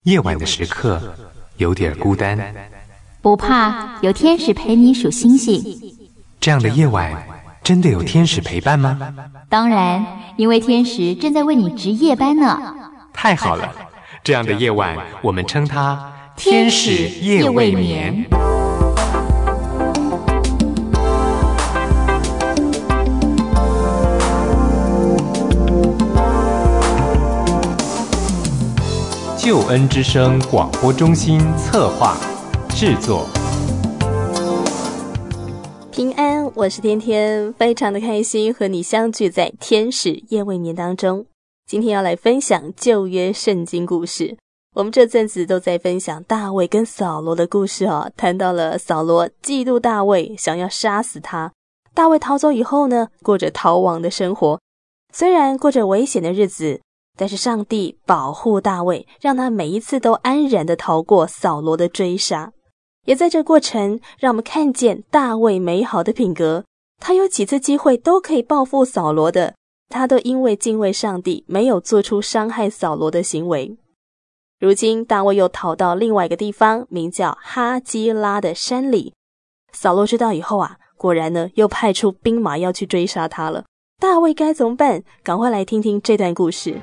夜晚的时刻有点孤单， 不怕，有天使陪你数星星。 这样的夜晚真的有天使陪伴吗？ 当然，因为天使正在为你值夜班呢。 太好了，这样的夜晚我们称它天使夜未眠。救恩之声广播中心策划制作。 平安，我是天天，非常的开心和你相聚在天使夜未眠当中。今天要来分享旧约圣经故事。我们这阵子都在分享大卫跟扫罗的故事哦，谈到了扫罗嫉妒大卫，想要杀死他。大卫逃走以后呢，过着逃亡的生活，虽然过着危险的日子，但是上帝保护大卫，让他每一次都安然地逃过扫罗的追杀。也在这过程让我们看见大卫美好的品格，他有几次机会都可以报复扫罗的，他都因为敬畏上帝，没有做出伤害扫罗的行为。如今大卫又逃到另外一个地方，名叫哈基拉的山里。扫罗知道以后果然呢又派出兵马要去追杀他了。大卫该怎么办？赶快来听听这段故事。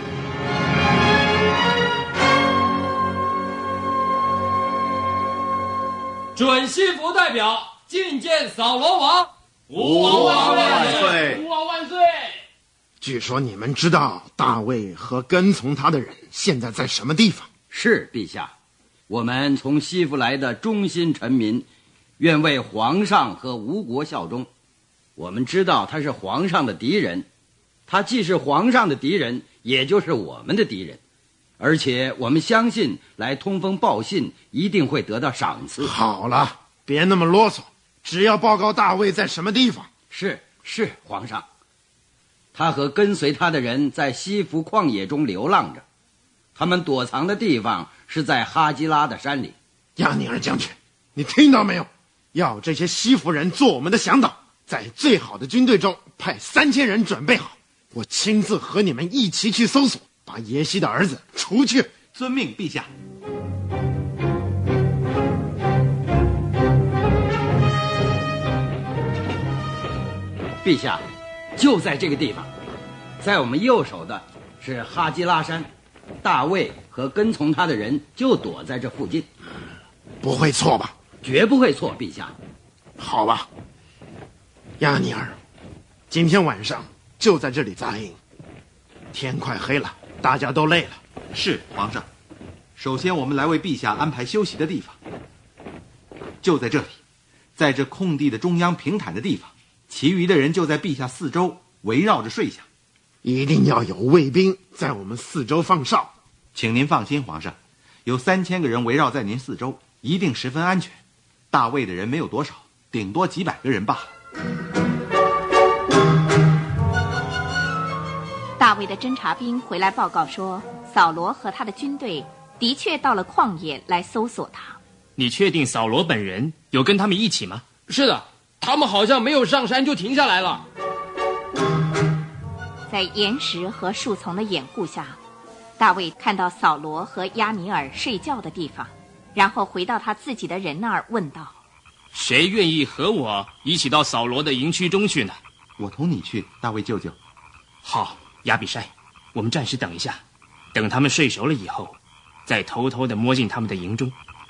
准西服代表觐见扫罗王。吾王万岁！吾王万岁！ 据说你们知道大卫和跟从他的人现在在什么地方？ 是，陛下，我们从西弗来的忠心臣民，愿为皇上和吴国效忠。我们知道他是皇上的敌人，他既是皇上的敌人，也就是我们的敌人。而且我们相信来通风报信一定会得到赏赐。 好了，别那么啰嗦，只要报告大卫在什么地方。 是，皇上。他和跟随他的人在西弗旷野中流浪着，他们躲藏的地方是在哈基拉的山里。 亚尼尔将军，你听到没有？要这些西弗人做我们的向导，在最好的军队中派3000人准备好，我亲自和你们一起去搜索，把耶西的儿子除去。 遵命，陛下。 陛下，就在这个地方，在我们右手的是哈基拉山，大卫和跟从他的人就躲在这附近。 不会错吧？ 绝不会错，陛下。 好吧，亚尼尔，今天晚上就在这里扎营。天快黑了，大家都累了。 是，皇上。首先我们来为陛下安排休息的地方，就在这里，在这空地的中央平坦的地方，其余的人就在陛下四周围绕着睡下。 一定要有卫兵在我们四周放哨。 请您放心，皇上，有3000个人围绕在您四周，一定十分安全。大卫的人没有多少，顶多几百个人罢了。 大卫的侦察兵回来报告说，扫罗和他的军队的确到了旷野来搜索他。 你确定扫罗本人有跟他们一起吗？ 是的，他们好像没有上山就停下来了。 在岩石和树丛的掩护下，大卫看到扫罗和亚尼尔睡觉的地方，然后回到他自己的人那儿问道： 谁愿意和我一起到扫罗的营区中去呢？ 我同你去，大卫舅舅。 好，亚比筛，我们暂时等一下，等他们睡熟了以后，再偷偷地摸进他们的营中。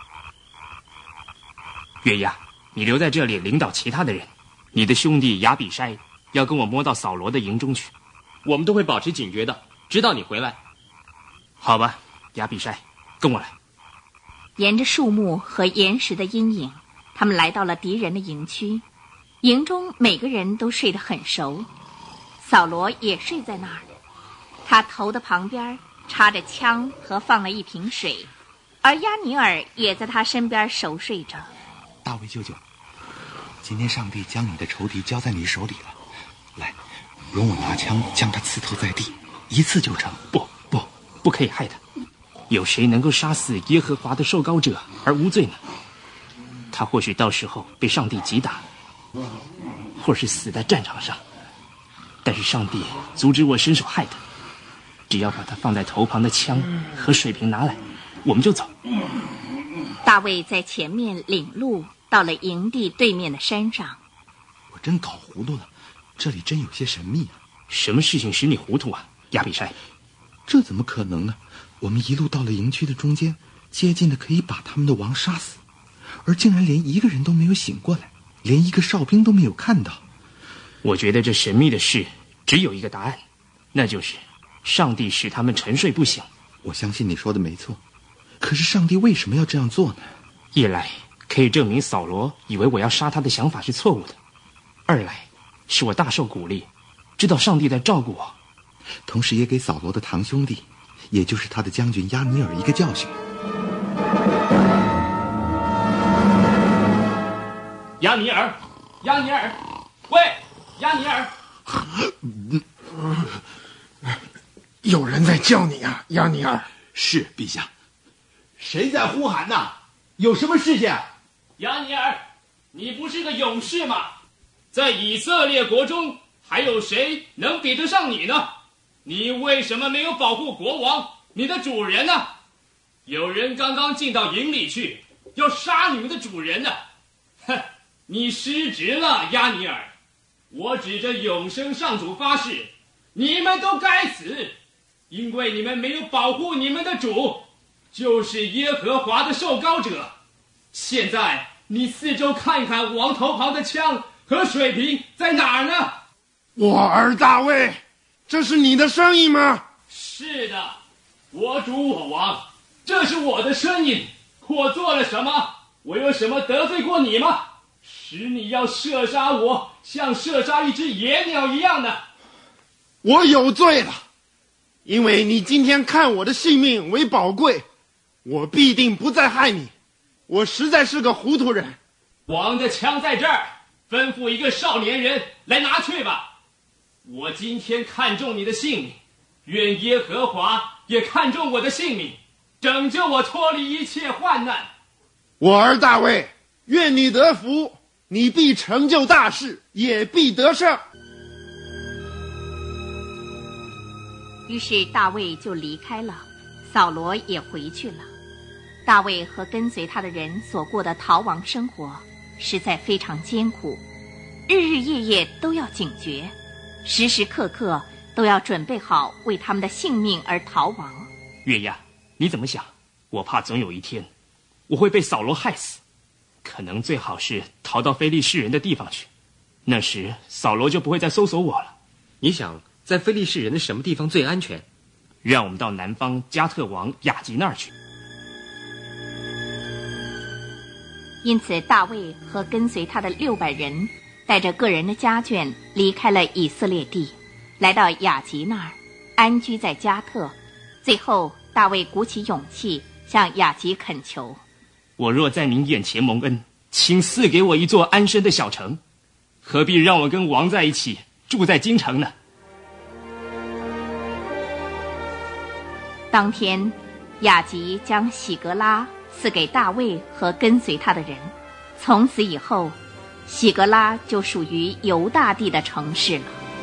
约押，你留在这里领导其他的人，你的兄弟亚比筛要跟我摸到扫罗的营中去。 我们都会保持警觉的，直到你回来。 好吧，亚比筛，跟我来。 沿着树木和岩石的阴影，他们来到了敌人的营区。营中每个人都睡得很熟，扫罗也睡在那儿，他头的旁边插着枪和放了一瓶水，而亚尼尔也在他身边熟睡着。 大卫舅舅，今天上帝将你的仇敌交在你手里了，来，容我拿枪将他刺透在地，一次就成。 不可以害他。有谁能够杀死耶和华的受膏者而无罪呢？他或许到时候被上帝击打，或是死在战场上，但是上帝阻止我伸手害他。只要把他放在头旁的枪和水瓶拿来， 我们就走。 大卫在前面领路，到了营地对面的山上。 我真搞糊涂了，这里真有些神秘啊。 什么事情使你糊涂啊，亚比筛？ 这怎么可能呢？我们一路到了营区的中间，接近的可以把他们的王杀死，而竟然连一个人都没有醒过来，连一个哨兵都没有看到。 我觉得这神秘的事只有一个答案，那就是上帝使他们沉睡不醒。 我相信你说的没错，可是上帝为什么要这样做呢？ 一来可以证明扫罗以为我要杀他的想法是错误的，二来使我大受鼓励，知道上帝在照顾我， 同时也给扫罗的堂兄弟，也就是他的将军亚尼尔一个教训。 亚尼尔，亚尼尔，喂，亚尼尔！ 有人在叫你啊，亚尼尔。 是，陛下。谁在呼喊呢？有什么事情？ 亚尼尔，你不是个勇士吗？在以色列国中，还有谁能比得上你呢？你为什么没有保护国王，你的主人呢？有人刚刚进到营里去，要杀你们的主人呢。哼，你失职了，亚尼尔！我指着永生上主发誓，你们都该死，因为你们没有保护你们的主，就是耶和华的受膏者。现在你四周看看，王头旁的枪和水瓶在哪儿呢？ 我儿大卫，这是你的声音吗？ 是的，我主我王，这是我的声音。我做了什么？我有什么得罪过你吗？使你要射杀我，像射杀一只野鸟一样的。 我有罪了，因为你今天看我的性命为宝贵，我必定不再害你。我实在是个糊涂人。 王的枪在这儿，吩咐一个少年人来拿去吧。我今天看中你的性命，愿耶和华也看中我的性命，拯救我脱离一切患难。 我儿大卫，愿你得福，你必成就大事，也必得胜。 于是大卫就离开了，扫罗也回去了。大卫和跟随他的人所过的逃亡生活实在非常艰苦，日日夜夜都要警觉，时时刻刻都要准备好为他们的性命而逃亡。 月牙，你怎么想？我怕总有一天我会被扫罗害死，可能最好是逃到非利士人的地方去，那时扫罗就不会再搜索我了。 你想在非利士人的什么地方最安全？ 让我们到南方加特王雅吉那儿去。 因此大卫和跟随他的600人带着个人的家眷离开了以色列地，来到雅吉那儿安居在加特。最后大卫鼓起勇气向雅吉恳求， 我若在您眼前蒙恩，请赐给我一座安身的小城，何必让我跟王在一起住在京城呢？ 当天雅吉将喜格拉赐给大卫和跟随他的人，从此以后喜格拉就属于犹大地的城市了。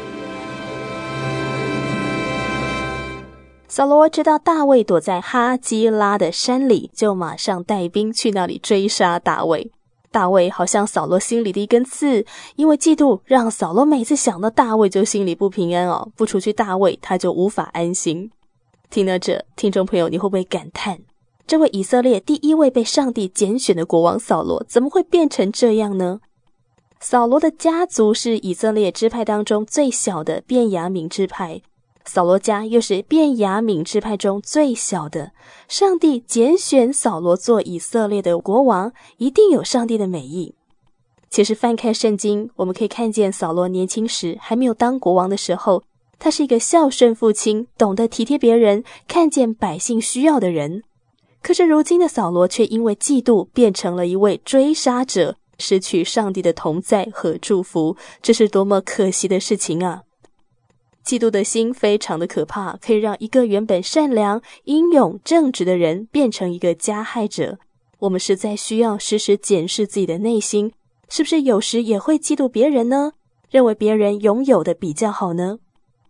扫罗知道大卫躲在哈基拉的山里，就马上带兵去那里追杀大卫。大卫好像扫罗心里的一根刺，因为嫉妒让扫罗每次想到大卫就心里不平安哦，不除去大卫他就无法安心。听到这，听众朋友，你会不会感叹，这位以色列第一位被上帝拣选的国王扫罗怎么会变成这样呢？扫罗的家族是以色列支派当中最小的便雅悯支派，扫罗家又是便雅悯支派中最小的。上帝拣选扫罗做以色列的国王，一定有上帝的美意。其实翻开圣经，我们可以看见扫罗年轻时还没有当国王的时候，他是一个孝顺父亲，懂得体贴别人，看见百姓需要的人。可是如今的扫罗却因为嫉妒变成了一位追杀者，失去上帝的同在和祝福，这是多么可惜的事情啊！嫉妒的心非常的可怕，可以让一个原本善良、英勇、正直的人变成一个加害者。我们实在需要时时检视自己的内心，是不是有时也会嫉妒别人呢？认为别人拥有的比较好呢？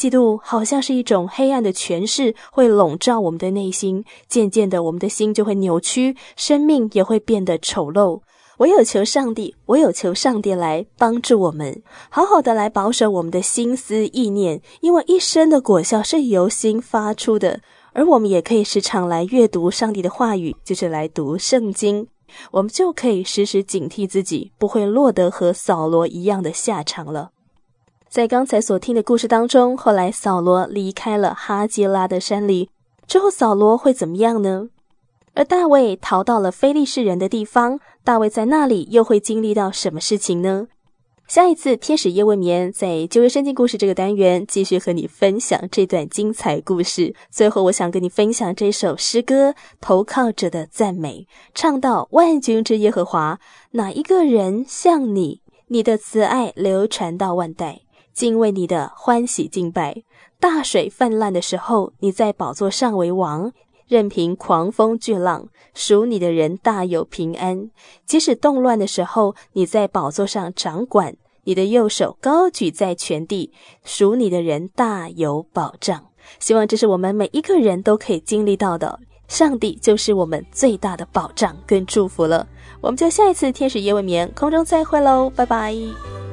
嫉妒好像是一种黑暗的权势，会笼罩我们的内心，渐渐的我们的心就会扭曲，生命也会变得丑陋。唯有求上帝来帮助我们，好好的来保守我们的心思意念，因为一生的果效是由心发出的。而我们也可以时常来阅读上帝的话语，就是来读圣经，我们就可以时时警惕自己，不会落得和扫罗一样的下场了。在刚才所听的故事当中，后来扫罗离开了哈基拉的山里，之后扫罗会怎么样呢？而大卫逃到了非利士人的地方，大卫在那里又会经历到什么事情呢？下一次天使夜未眠在旧约圣经故事这个单元继续和你分享这段精彩故事。最后我想跟你分享这首诗歌，投靠者的赞美，唱到万军之耶和华，哪一个人像你？你的慈爱流传到万代，敬畏你的欢喜敬拜。大水泛滥的时候，你在宝座上为王，任凭狂风巨浪，属你的人大有平安。即使动乱的时候，你在宝座上掌管，你的右手高举在全地，属你的人大有保障。希望这是我们每一个人都可以经历到的，上帝就是我们最大的保障跟祝福了。我们就下一次天使夜未眠空中再会咯，拜拜。